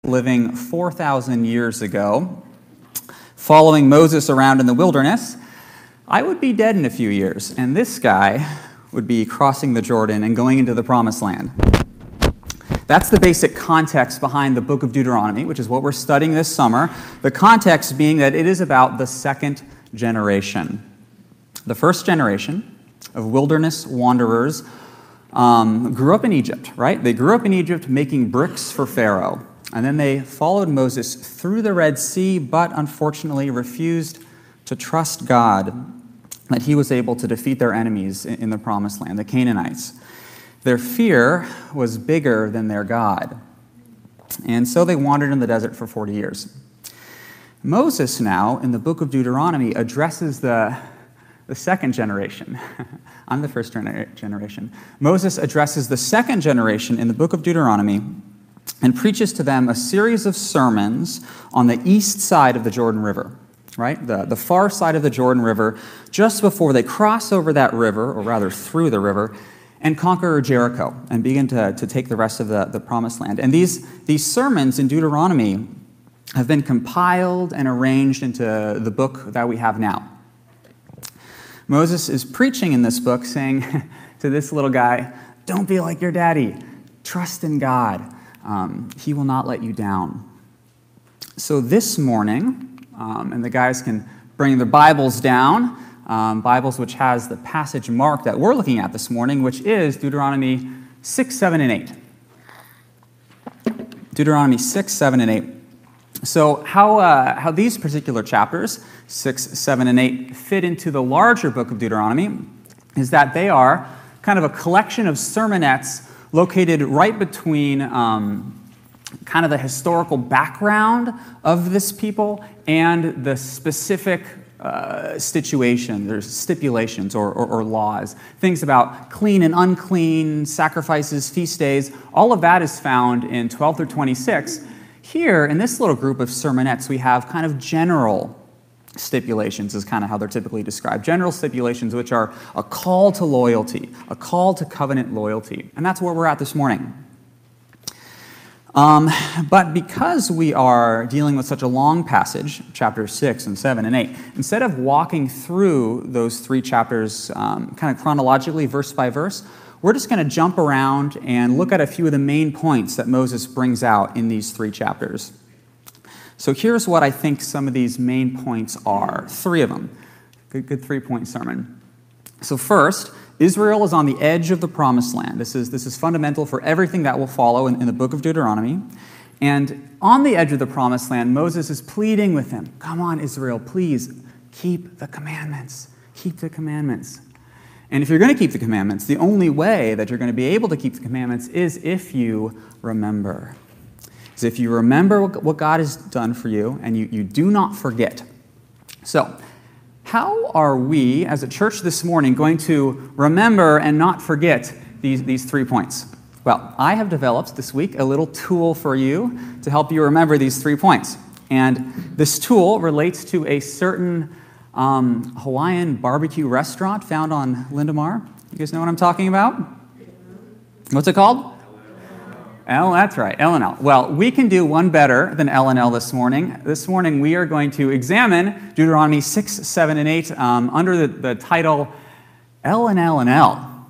living 4,000 years ago, following Moses around in the wilderness, I would be dead in a few years, and this guy would be crossing the Jordan and going into the Promised Land. That's the basic context behind the book of Deuteronomy, which is what we're studying this summer. The context being that it is about the second generation. The first generation of wilderness wanderers grew up in Egypt, right? They grew up in Egypt making bricks for Pharaoh. And then they followed Moses through the Red Sea, but unfortunately refused to trust God that he was able to defeat their enemies in the Promised Land, the Canaanites. Their fear was bigger than their God. And so they wandered in the desert for 40 years. Moses now, in the book of Deuteronomy, addresses the second generation. I'm the first generation. Moses addresses the second generation in the book of Deuteronomy and preaches to them a series of sermons on the east side of the Jordan River, right? The far side of the Jordan River, just before they cross over that river, or rather through the river, and conquer Jericho and begin to take the rest of the Promised Land. And these sermons in Deuteronomy have been compiled and arranged into the book that we have now. Moses is preaching in this book, saying to this little guy, don't be like your daddy. Trust in God. He will not let you down. So this morning, and the guys can bring their Bibles down, Bibles which has the passage mark that we're looking at this morning, which is Deuteronomy 6, 7, and 8. Deuteronomy 6, 7, and 8. So how these particular chapters, 6, 7, and 8, fit into the larger book of Deuteronomy is that they are kind of a collection of sermonettes located right between kind of the historical background of this people and the specific situation. There's stipulations or laws, things about clean and unclean, sacrifices, feast days. All of that is found in 12 through 26. Here, in this little group of sermonettes, we have kind of general stipulations is kind of how they're typically described. General stipulations, which are a call to loyalty, a call to covenant loyalty. And that's where we're at this morning. But because we are dealing with such a long passage, chapters 6 and 7 and 8, instead of walking through those three chapters kind of chronologically, verse by verse, we're just going to jump around and look at a few of the main points that Moses brings out in these three chapters. So here's what I think some of these main points are. Three of them. Good three-point sermon. So first, Israel is on the edge of the Promised Land. This is fundamental for everything that will follow in the book of Deuteronomy. And on the edge of the Promised Land, Moses is pleading with them, come on, Israel, please keep the commandments. Keep the commandments. And if you're going to keep the commandments, the only way that you're going to be able to keep the commandments is if you remember. Is if you remember what God has done for you and you do not forget. So, how are we as a church this morning going to remember and not forget these 3 points? Well, I have developed this week a little tool for you to help you remember these 3 points. And this tool relates to a certain Hawaiian barbecue restaurant found on Lindemar. You guys know what I'm talking about? What's it called? That's right, L&L. Well, we can do one better than L&L this morning. This morning we are going to examine Deuteronomy 6, 7, and 8 under the title L&L and L.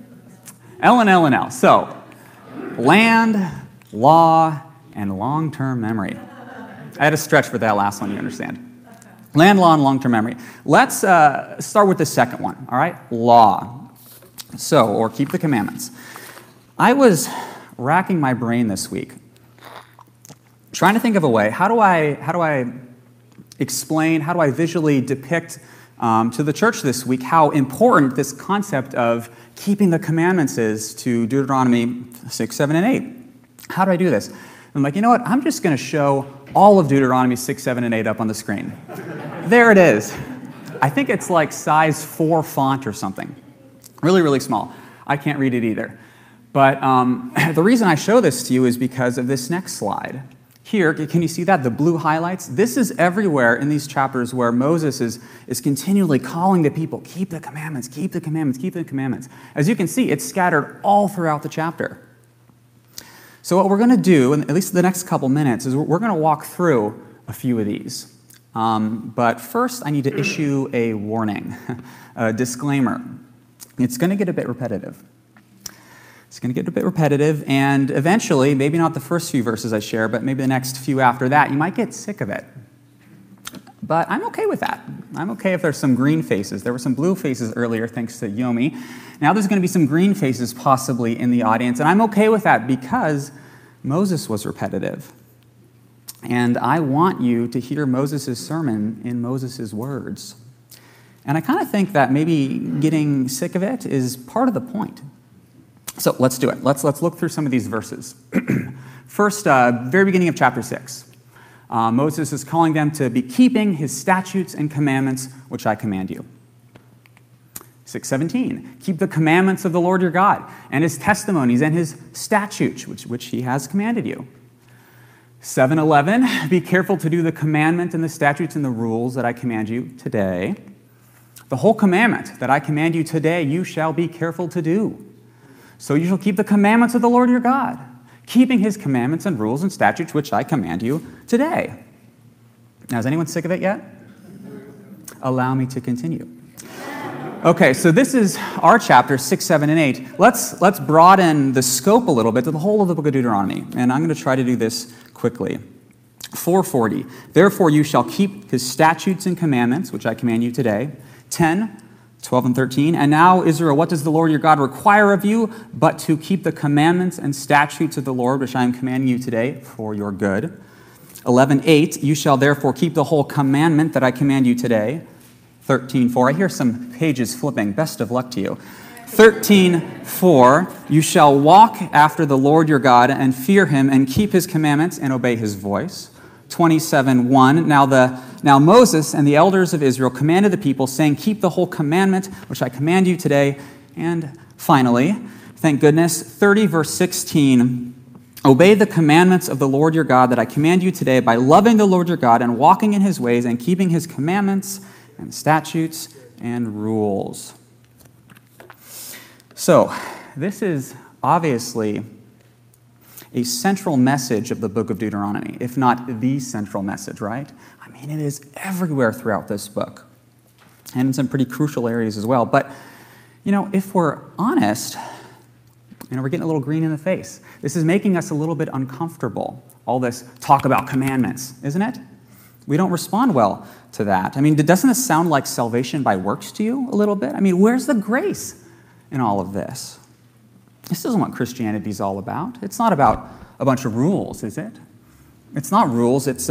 L&L and L. So, land, law, and long-term memory. I had to stretch for that last one, you understand. Land, law, and long-term memory. Let's start with the second one, all right? Law. So, or keep the commandments. I was racking my brain this week, trying to think of a way, how do I explain, how do I visually depict to the church this week how important this concept of keeping the commandments is to Deuteronomy 6, 7, and 8. How do I do this? I'm like, you know what, I'm just going to show all of Deuteronomy 6, 7, and 8 up on the screen. There it is. I think it's like size 4 font or something. Really, really small. I can't read it either. But the reason I show this to you is because of this next slide. Here, can you see that? The blue highlights? This is everywhere in these chapters where Moses is continually calling the people, keep the commandments, keep the commandments, keep the commandments. As you can see, it's scattered all throughout the chapter. So what we're going to do, in at least the next couple minutes, is we're going to walk through a few of these. But first, I need to issue a warning, a disclaimer. It's going to get a bit repetitive. It's going to get a bit repetitive, and eventually, maybe not the first few verses I share, but maybe the next few after that, you might get sick of it. But I'm okay with that. I'm okay if there's some green faces. There were some blue faces earlier, thanks to Yomi. Now there's going to be some green faces possibly in the audience, and I'm okay with that because Moses was repetitive. And I want you to hear Moses' sermon in Moses' words. And I kind of think that maybe getting sick of it is part of the point. So let's do it. Let's look through some of these verses. First, very beginning of chapter 6. Moses is calling them to be keeping his statutes and commandments, which I command you. 6:17, keep the commandments of the Lord your God, and his testimonies and his statutes, which he has commanded you. 7:11, be careful to do the commandment and the statutes and the rules that I command you today. The whole commandment that I command you today, you shall be careful to do. So you shall keep the commandments of the Lord your God, keeping his commandments and rules and statutes, which I command you today. Now, is anyone sick of it yet? Allow me to continue. Okay, so this is our chapters 6, 7, and 8. Let's broaden the scope a little bit to the whole of the book of Deuteronomy, and I'm going to try to do this quickly. 4:40, therefore you shall keep his statutes and commandments, which I command you today. 10, 12, and 13, and now, Israel, what does the Lord your God require of you but to keep the commandments and statutes of the Lord, which I am commanding you today for your good? 11:8, you shall therefore keep the whole commandment that I command you today. 13:4, I hear some pages flipping. Best of luck to you. 13:4, you shall walk after the Lord your God and fear him and keep his commandments and obey his voice. 27:1, now Moses and the elders of Israel commanded the people, saying, keep the whole commandment which I command you today. And finally, thank goodness, 30 verse 16, obey the commandments of the Lord your God that I command you today by loving the Lord your God and walking in his ways and keeping his commandments and statutes and rules. So, this is obviously a central message of the book of Deuteronomy, if not the central message, right? I mean, it is everywhere throughout this book, and in some pretty crucial areas as well. But, if we're honest, we're getting a little green in the face. This is making us a little bit uncomfortable, all this talk about commandments, isn't it? We don't respond well to that. I mean, doesn't this sound like salvation by works to you a little bit? I mean, where's the grace in all of this? This isn't what Christianity is all about. It's not about a bunch of rules, is it? It's not rules. It's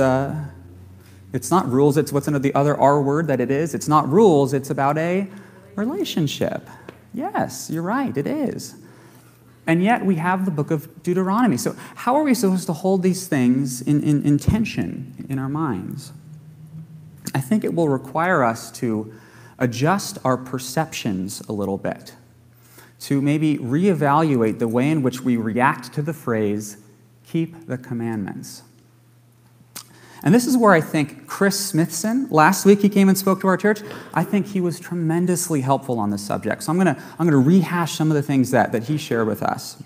not rules. It's what's under the other R word that it is. It's not rules. It's about a relationship. Yes, you're right. It is. And yet we have the book of Deuteronomy. So how are we supposed to hold these things in tension in our minds? I think it will require us to adjust our perceptions a little bit, to maybe reevaluate the way in which we react to the phrase, keep the commandments. And this is where I think Chris Smithson, last week he came and spoke to our church, I think he was tremendously helpful on this subject. So I'm going to rehash some of the things that he shared with us.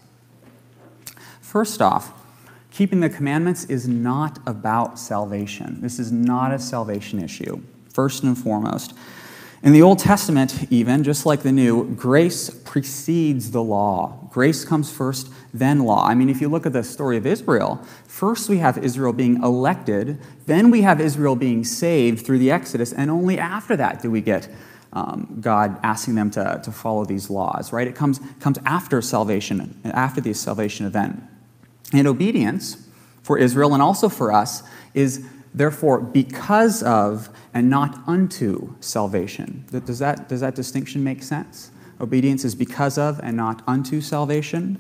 First off, keeping the commandments is not about salvation. This is not a salvation issue, first and foremost. In the Old Testament, even, just like the New, grace precedes the law. Grace comes first, then law. I mean, if you look at the story of Israel, first we have Israel being elected, then we have Israel being saved through the Exodus, and only after that do we get God asking them to follow these laws, right? It comes after salvation, after the salvation event. And obedience for Israel and also for us is therefore because of and not unto salvation. Does that distinction make sense? Obedience is because of and not unto salvation.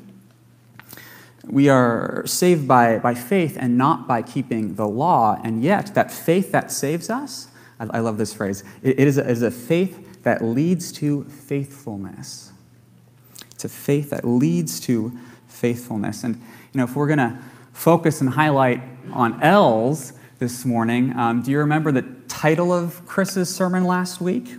We are saved by faith and not by keeping the law, and yet that faith that saves us, I love this phrase, it is a faith that leads to faithfulness. It's a faith that leads to faithfulness. And if we're going to focus and highlight on L's this morning, do you remember the title of Chris's sermon last week?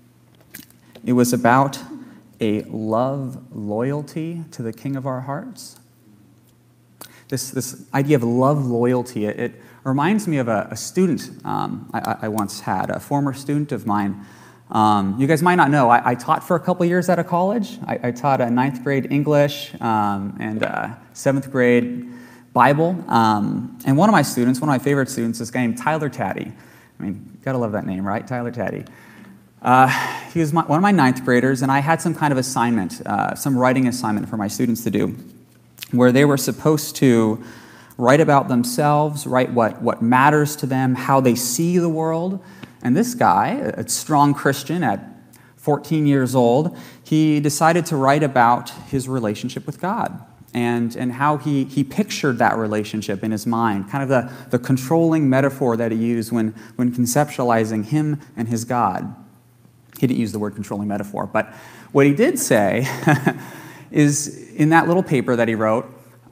It was about a loyalty to the King of our hearts. this idea of love loyalty, it reminds me of a student I once had, a former student of mine. You guys might not know, I taught for a couple years at a college. I taught a 9th grade English and 7th grade Bible. And one of my favorite students, this guy named Tyler Taddy. I mean, gotta love that name, right? Tyler Taddy. He was one of my 9th graders, and I had some kind of assignment, some writing assignment for my students to do, where they were supposed to write about themselves, write what matters to them, how they see the world. And this guy, a strong Christian at 14 years old, he decided to write about his relationship with God and how he pictured that relationship in his mind, kind of the controlling metaphor that he used when conceptualizing him and his God. He didn't use the word controlling metaphor, but what he did say is in that little paper that he wrote,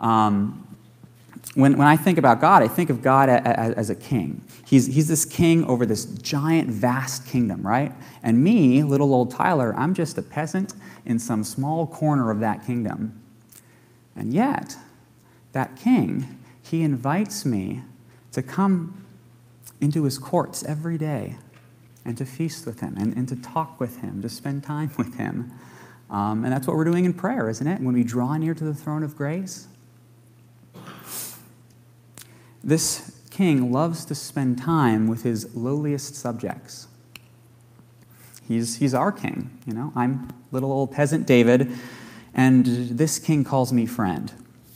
when I think about God, I think of God as a king. He's this king over this giant, vast kingdom, right? And me, little old Tyler, I'm just a peasant in some small corner of that kingdom. And yet, that king, he invites me to come into his courts every day and to feast with him and to talk with him, to spend time with him. And that's what we're doing in prayer, isn't it? When we draw near to the throne of grace. This king loves to spend time with his lowliest subjects. He's our king, you know. I'm little old peasant David, and this king calls me friend.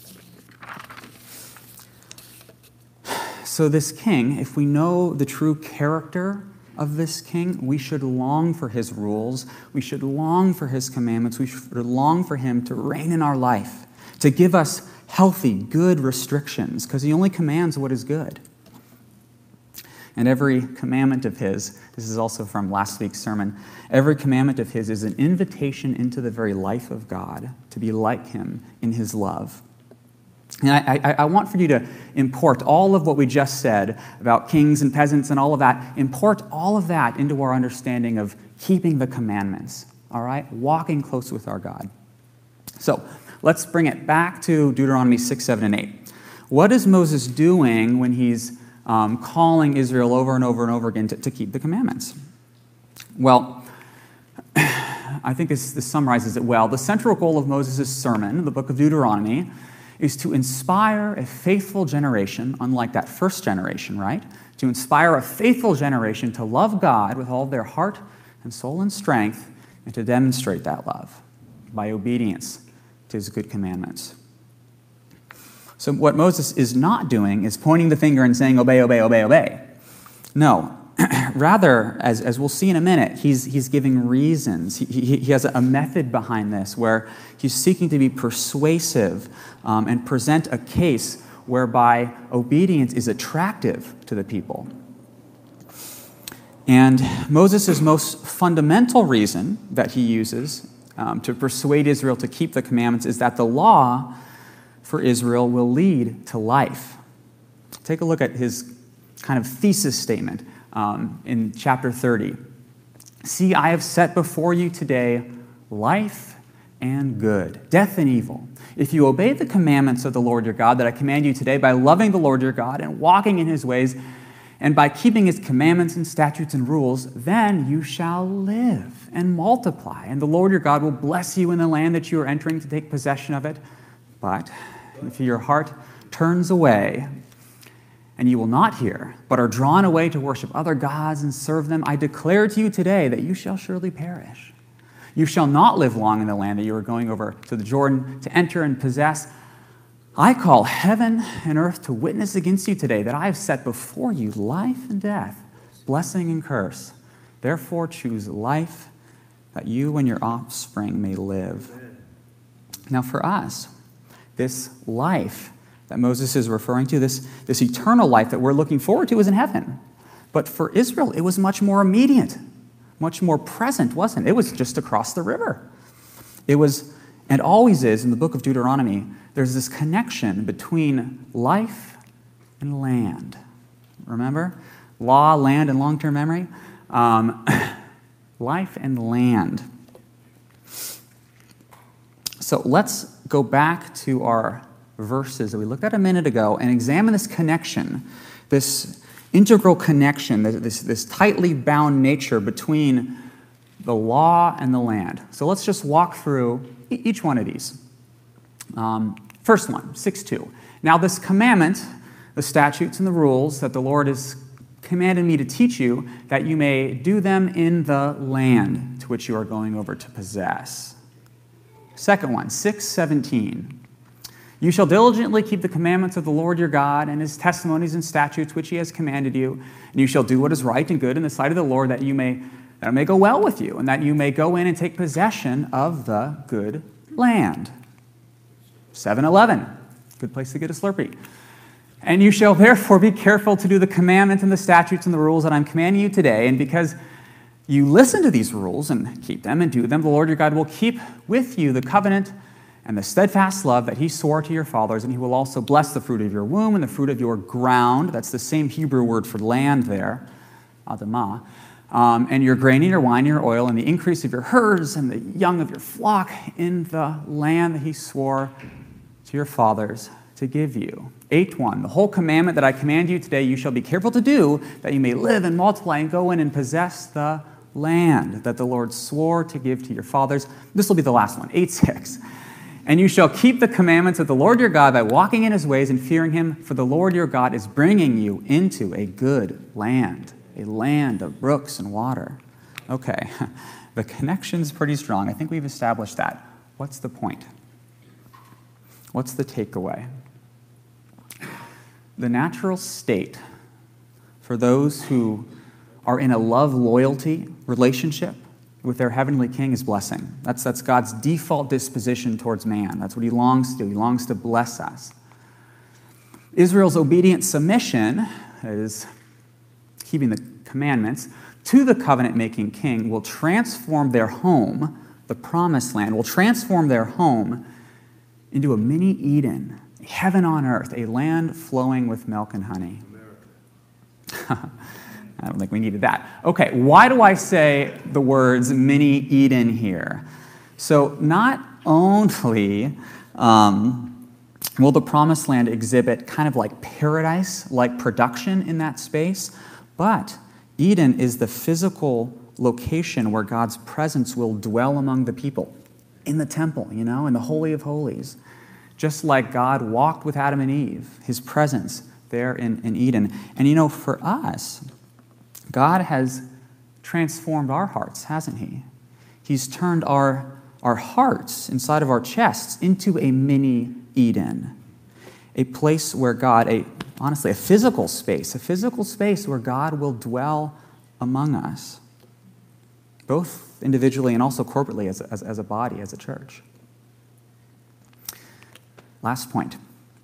So this king, if we know the true character of this king, we should long for his rules, we should long for his commandments, we should long for him to reign in our life, to give us healthy, good restrictions, because he only commands what is good. And every commandment of his, this is also from last week's sermon, every commandment of his is an invitation into the very life of God, to be like him in his love. And I want for you to import all of what we just said about kings and peasants and all of that, import all of that into our understanding of keeping the commandments, all right? Walking close with our God. So, let's bring it back to Deuteronomy 6, 7, and 8. What is Moses doing when he's calling Israel over and over and over again to keep the commandments? Well, I think this summarizes it well. The central goal of Moses' sermon, the book of Deuteronomy, is to inspire a faithful generation, unlike that first generation, right? To inspire a faithful generation to love God with all of their heart and soul and strength, and to demonstrate that love by obedience to his good commandments. So what Moses is not doing is pointing the finger and saying, obey, obey, obey, obey. No. Rather, as we'll see in a minute, he's giving reasons. He has a method behind this where he's seeking to be persuasive and present a case whereby obedience is attractive to the people. And Moses' most fundamental reason that he uses to persuade Israel to keep the commandments is that the law for Israel will lead to life. Take a look at his kind of thesis statement in chapter 30. See, I have set before you today life and good, death and evil. If you obey the commandments of the Lord your God that I command you today by loving the Lord your God and walking in his ways and by keeping his commandments and statutes and rules, then you shall live and multiply. And the Lord your God will bless you in the land that you are entering to take possession of it. But if your heart turns away and you will not hear, but are drawn away to worship other gods and serve them, I declare to you today that you shall surely perish. You shall not live long in the land that you are going over to the Jordan to enter and possess. I call heaven and earth to witness against you today that I have set before you life and death, blessing and curse. Therefore choose life that you and your offspring may live. Now for us, this life that Moses is referring to, this eternal life that we're looking forward to, is in heaven. But for Israel, it was much more immediate, much more present, wasn't it? It was just across the river. It was, and always is, in the book of Deuteronomy, there's this connection between life and land. Remember? Law, land, and long-term memory. Life and land. So let's go back to our verses that we looked at a minute ago and examine this connection, this integral connection, this tightly bound nature between the law and the land. So let's just walk through each one of these. First one, 6:2. Now this commandment, the statutes and the rules that the Lord has commanded me to teach you, that you may do them in the land to which you are going over to possess. Second one, 6:17. You shall diligently keep the commandments of the Lord your God and his testimonies and statutes which he has commanded you, and you shall do what is right and good in the sight of the Lord, that it may go well with you, and that you may go in and take possession of the good land. 7:11. Good place to get a Slurpee. And you shall therefore be careful to do the commandments and the statutes and the rules that I'm commanding you today. And because you listen to these rules and keep them and do them, the Lord your God will keep with you the covenant and the steadfast love that he swore to your fathers. And he will also bless the fruit of your womb and the fruit of your ground. That's the same Hebrew word for land there, Adamah. And your grain and your wine and your oil and the increase of your herds and the young of your flock in the land that he swore to your fathers to give you. 8:1, the whole commandment that I command you today, you shall be careful to do, that you may live and multiply and go in and possess the land that the Lord swore to give to your fathers. This will be the last one, 8:6. And you shall keep the commandments of the Lord your God by walking in his ways and fearing him, for the Lord your God is bringing you into a good land, a land of brooks and water. Okay, the connection's pretty strong. I think we've established that. What's the point? What's the takeaway? The natural state for those who are in a love-loyalty relationship with their heavenly king is blessing. That's God's default disposition towards man. That's what he longs to do. He longs to bless us. Israel's obedient submission, that is, keeping the commandments, to the covenant-making king will transform their home, the promised land, will transform their home into a mini Eden, heaven on earth, a land flowing with milk and honey. I don't think we needed that. Okay, why do I say the words mini Eden here? So not only will the promised land exhibit kind of like paradise-like production in that space, but Eden is the physical location where God's presence will dwell among the people, in the temple, in the Holy of Holies. Just like God walked with Adam and Eve, his presence there in Eden. And for us, God has transformed our hearts, hasn't he? He's turned our hearts inside of our chests into a mini Eden, a place where God, honestly, a physical space where God will dwell among us, both individually and also corporately as a body, as a church. Last point.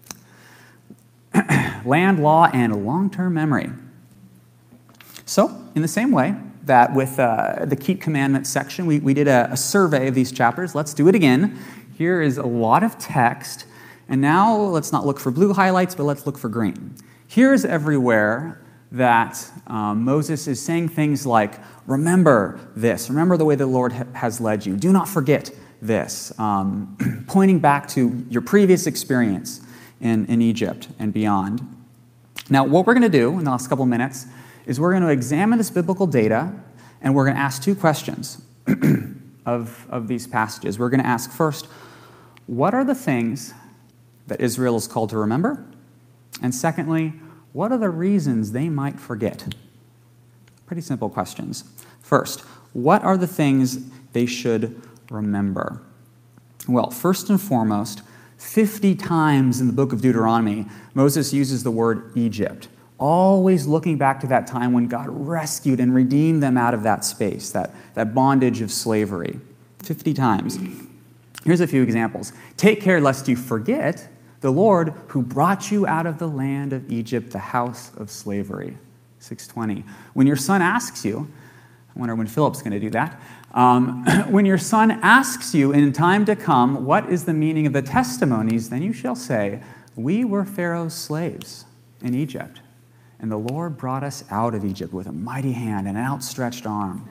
Land, law, and long-term memory. So, in the same way that with the Keep Commandments section, we did a survey of these chapters, let's do it again. Here is a lot of text, and now let's not look for blue highlights, but let's look for green. Here's everywhere that Moses is saying things like, remember this, remember the way the Lord has led you, do not forget this, pointing back to your previous experience in Egypt and beyond. Now, what we're going to do in the last couple minutes is we're going to examine this biblical data, and we're going to ask two questions of these passages. We're going to ask first, what are the things that Israel is called to remember? And secondly, what are the reasons they might forget? Pretty simple questions. First, what are the things they should remember? Well, first and foremost, 50 times in the book of Deuteronomy, Moses uses the word Egypt, always looking back to that time when God rescued and redeemed them out of that space, that bondage of slavery. 50 times. Here's a few examples. Take care lest you forget the Lord who brought you out of the land of Egypt, the house of slavery. 6:20. When your son asks you, I wonder when Philip's going to do that. When your son asks you in time to come, what is the meaning of the testimonies, then you shall say, we were Pharaoh's slaves in Egypt, and the Lord brought us out of Egypt with a mighty hand and an outstretched arm.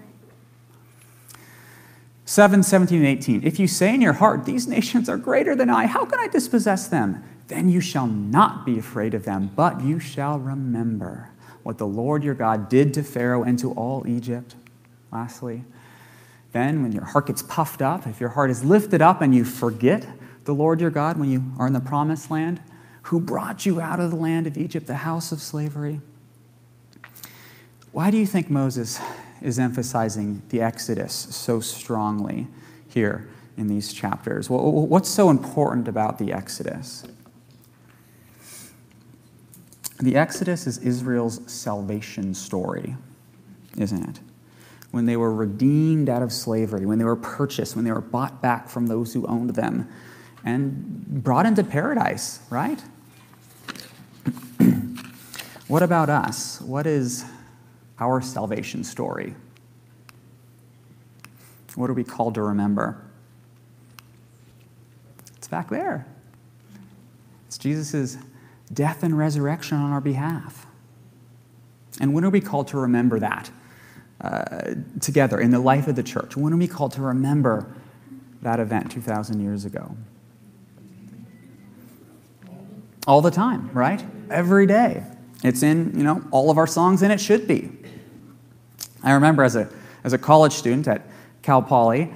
7:17 and 18. If you say in your heart, these nations are greater than I, how can I dispossess them? Then you shall not be afraid of them, but you shall remember what the Lord your God did to Pharaoh and to all Egypt. Lastly, then when your heart gets puffed up, if your heart is lifted up and you forget the Lord your God when you are in the promised land, who brought you out of the land of Egypt, the house of slavery. Why do you think Moses is emphasizing the Exodus so strongly here in these chapters? What's so important about the Exodus? The Exodus is Israel's salvation story, isn't it? When they were redeemed out of slavery, when they were purchased, when they were bought back from those who owned them, and brought into paradise, right? What about us? What is our salvation story? What are we called to remember? It's back there. It's Jesus' death and resurrection on our behalf. And when are we called to remember that together in the life of the church? When are we called to remember that event 2,000 years ago? All the time, right? Every day. It's in, all of our songs, and it should be. I remember as a college student at Cal Poly,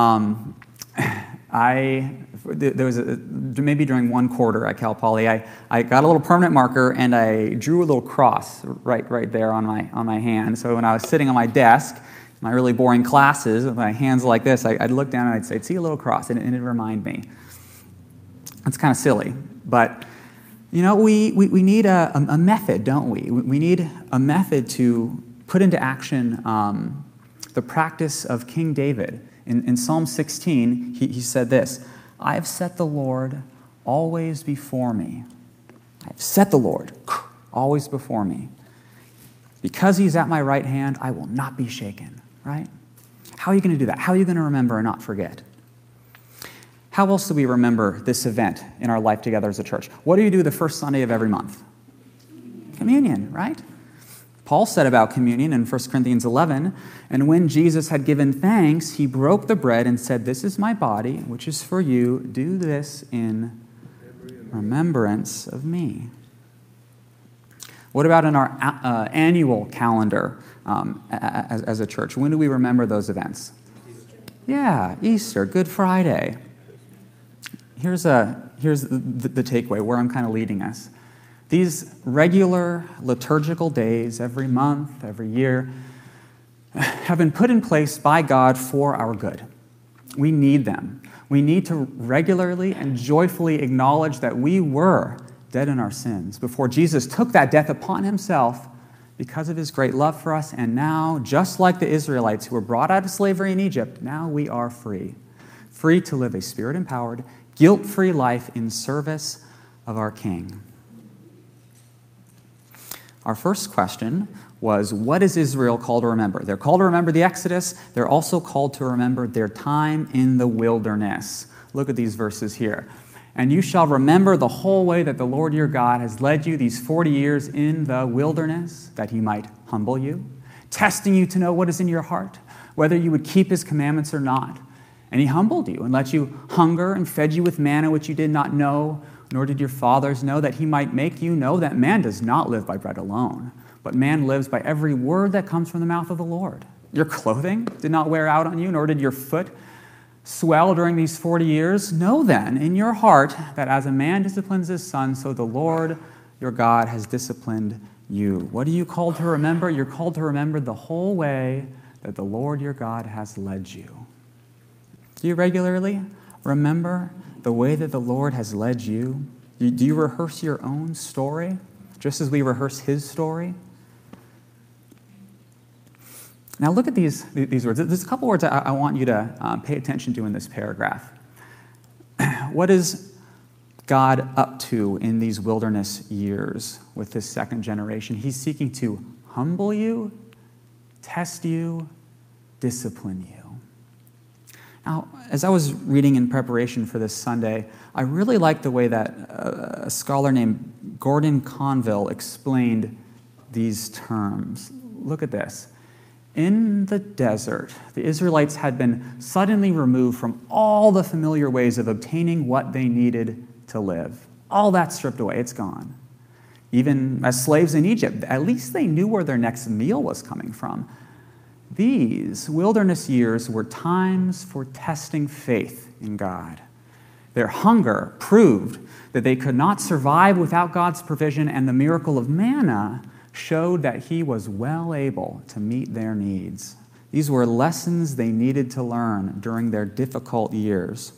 there was maybe during one quarter at Cal Poly, I got a little permanent marker and I drew a little cross right there on my hand. So when I was sitting on my desk, my really boring classes with my hands like this, I'd look down and I'd say, "See a little cross," and it'd remind me. It's kind of silly, but we need a method, don't we? We need a method to put into action the practice of King David. In Psalm 16, he said this, "I have set the Lord always before me." I have set the Lord always before me. Because he's at my right hand, I will not be shaken, right? How are you going to do that? How are you going to remember and not forget? How else do we remember this event in our life together as a church? What do you do the first Sunday of every month? Communion, right? Paul said about communion in 1 Corinthians 11, "And when Jesus had given thanks, he broke the bread and said, 'This is my body, which is for you. Do this in remembrance of me.'" What about in our annual calendar as a church? When do we remember those events? Yeah, Easter, Good Friday. Here's the takeaway, where I'm kind of leading us. These regular liturgical days, every month, every year, have been put in place by God for our good. We need them. We need to regularly and joyfully acknowledge that we were dead in our sins before Jesus took that death upon himself because of his great love for us. And now, just like the Israelites who were brought out of slavery in Egypt, now we are free. Free to live a Spirit-empowered, guilt-free life in service of our King. Our first question was, what is Israel called to remember? They're called to remember the Exodus. They're also called to remember their time in the wilderness. Look at these verses here. "And you shall remember the whole way that the Lord your God has led you these 40 years in the wilderness, that he might humble you, testing you to know what is in your heart, whether you would keep his commandments or not. And he humbled you and let you hunger and fed you with manna which you did not know, nor did your fathers know, that he might make you know that man does not live by bread alone, but man lives by every word that comes from the mouth of the Lord. Your clothing did not wear out on you, nor did your foot swell during these 40 years. Know then in your heart that as a man disciplines his son, so the Lord your God has disciplined you." What are you called to remember? You're called to remember the whole way that the Lord your God has led you. Do you regularly remember the way that the Lord has led you? Do you rehearse your own story, just as we rehearse his story? Now look at these words. There's a couple words I want you to pay attention to in this paragraph. What is God up to in these wilderness years with this second generation? He's seeking to humble you, test you, discipline you. Now, as I was reading in preparation for this Sunday, I really liked the way that a scholar named Gordon Conville explained these terms. Look at this. In the desert, the Israelites had been suddenly removed from all the familiar ways of obtaining what they needed to live. All that's stripped away. It's gone. Even as slaves in Egypt, at least they knew where their next meal was coming from. These wilderness years were times for testing faith in God. Their hunger proved that they could not survive without God's provision, and the miracle of manna showed that he was well able to meet their needs. These were lessons they needed to learn during their difficult years.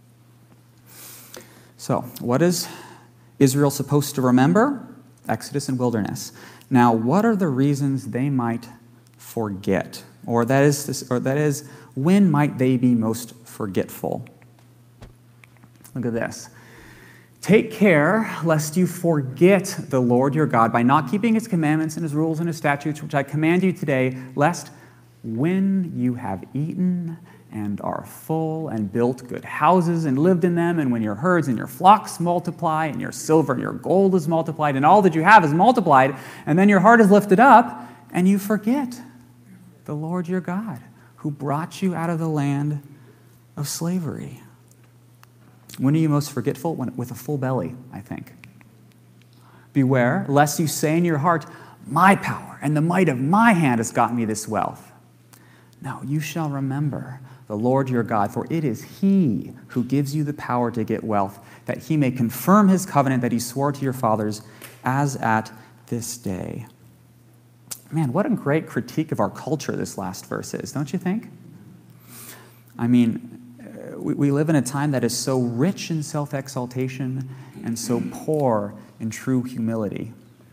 So, what is Israel supposed to remember? Exodus and wilderness. Now, what are the reasons they might forget? Or that is, when might they be most forgetful? Look at this. Take care lest you forget the Lord your God by not keeping his commandments and his rules and his statutes, which I command you today, lest when you have eaten and are full and built good houses and lived in them, and when your herds and your flocks multiply, and your silver and your gold is multiplied, and all that you have is multiplied, and then your heart is lifted up, and you forget the Lord your God, who brought you out of the land of slavery. When are you most forgetful? With a full belly, I think. Beware, lest you say in your heart, my power and the might of my hand has gotten me this wealth. No, you shall remember the Lord your God, for it is he who gives you the power to get wealth, that he may confirm his covenant that he swore to your fathers as at this day. Man, what a great critique of our culture this last verse is, don't you think? I mean, we live in a time that is so rich in self-exaltation and so poor in true humility.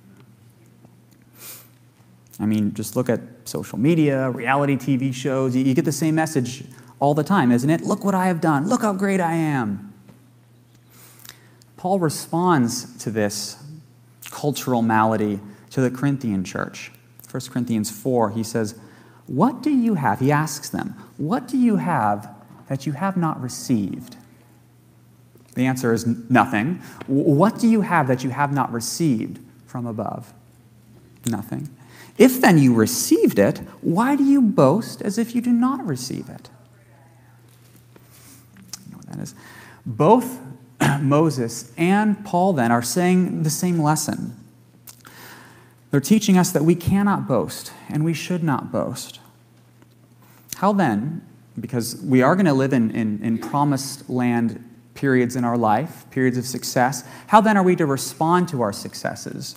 I mean, just look at social media, reality TV shows. You get the same message all the time, isn't it? Look what I have done. Look how great I am. Paul responds to this cultural malady to the Corinthian church. 1 Corinthians 4, he says, what do you have? He asks them, what do you have that you have not received? The answer is nothing. What do you have that you have not received from above? Nothing. If then you received it, why do you boast as if you do not receive it? You know what that is? Both Moses and Paul then are saying the same lesson. They're teaching us that we cannot boast and we should not boast. How then, because we are going to live in promised land periods in our life, periods of success, how then are we to respond to our successes?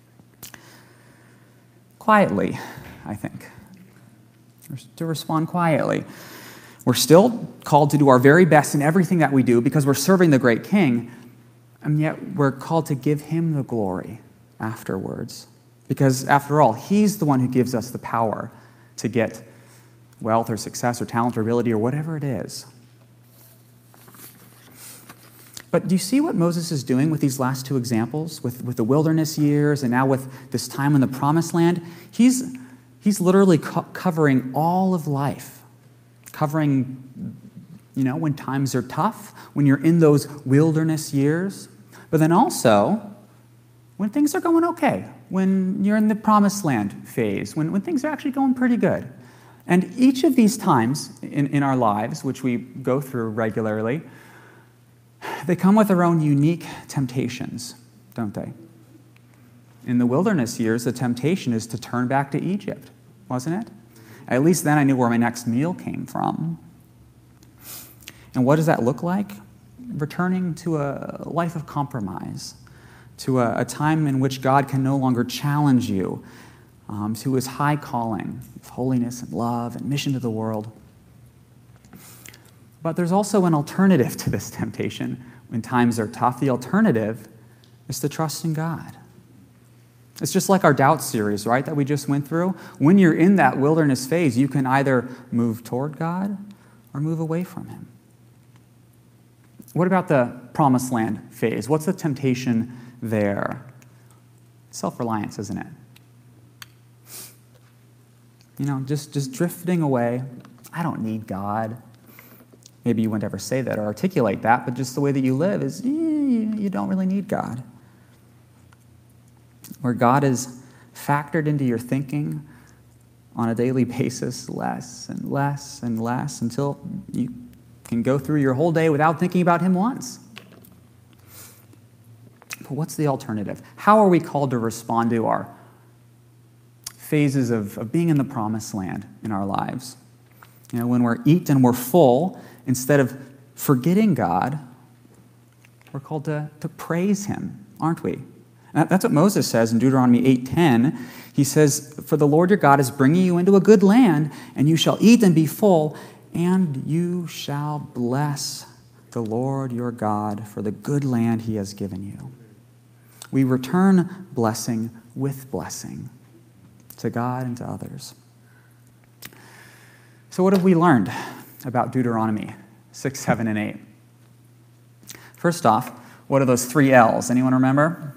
Quietly, I think. To respond quietly. We're still called to do our very best in everything that we do because we're serving the great King, and yet we're called to give him the glory afterwards. Because after all, he's the one who gives us the power to get wealth or success or talent or ability or whatever it is. But do you see what Moses is doing with these last two examples, with the wilderness years and now with this time in the promised land? He's literally covering all of life, covering, when times are tough, when you're in those wilderness years, but then also when things are going okay, when you're in the promised land phase, when things are actually going pretty good. And each of these times in our lives, which we go through regularly, they come with their own unique temptations, don't they? In the wilderness years, the temptation is to turn back to Egypt, wasn't it? At least then I knew where my next meal came from. And what does that look like? Returning to a life of compromise, to a time in which God can no longer challenge you, to his high calling of holiness and love and mission to the world. But there's also an alternative to this temptation when times are tough. The alternative is to trust in God. It's just like our doubt series, right, that we just went through. When you're in that wilderness phase, you can either move toward God or move away from him. What about the promised land phase? What's the temptation there? Self-reliance, isn't it? Just drifting away. I don't need God. Maybe you wouldn't ever say that or articulate that, but just the way that you live is you don't really need God. Where God is factored into your thinking on a daily basis, less and less and less, until you can go through your whole day without thinking about him once. but what's the alternative? How are we called to respond to our phases of being in the promised land in our lives? When we're eat and we're full, instead of forgetting God, we're called to praise him, aren't we? That's what Moses says in Deuteronomy 8:10. He says, "For the Lord your God is bringing you into a good land, and you shall eat and be full, and you shall bless the Lord your God for the good land he has given you." We return blessing with blessing to God and to others. So what have we learned about Deuteronomy 6, 7, and 8? First off, what are those 3 L's? Anyone remember?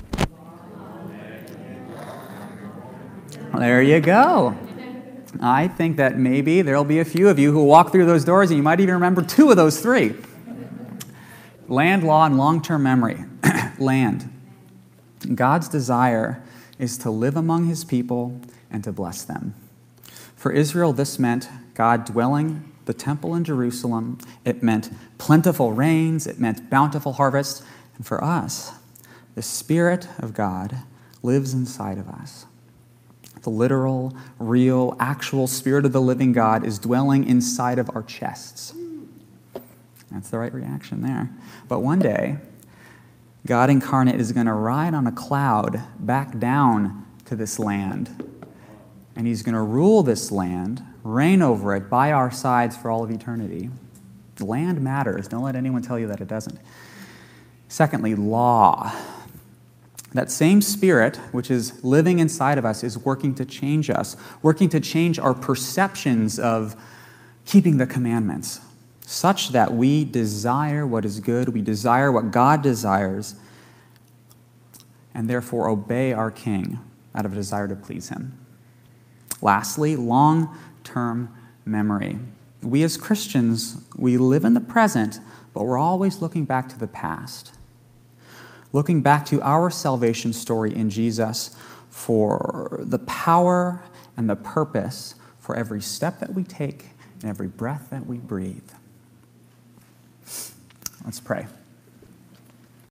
There you go. I think that maybe there'll be a few of you who walk through those doors and you might even remember 2 of those 3. Land, law, and long-term memory. Land. God's desire is to live among his people and to bless them. For Israel, this meant God dwelling the temple in Jerusalem. It meant plentiful rains. It meant bountiful harvests. And for us, the Spirit of God lives inside of us. The literal, real, actual Spirit of the living God is dwelling inside of our chests. That's the right reaction there. But one day, God incarnate is going to ride on a cloud back down to this land. And he's going to rule this land, reign over it by our sides for all of eternity. The land matters. Don't let anyone tell you that it doesn't. Secondly, law. That same Spirit, which is living inside of us, is working to change us, working to change our perceptions of keeping the commandments, such that we desire what is good, we desire what God desires, and therefore obey our King out of a desire to please him. Lastly, long-term memory. We as Christians, we live in the present, but we're always looking back to the past. Looking back to our salvation story in Jesus for the power and the purpose for every step that we take and every breath that we breathe. Let's pray.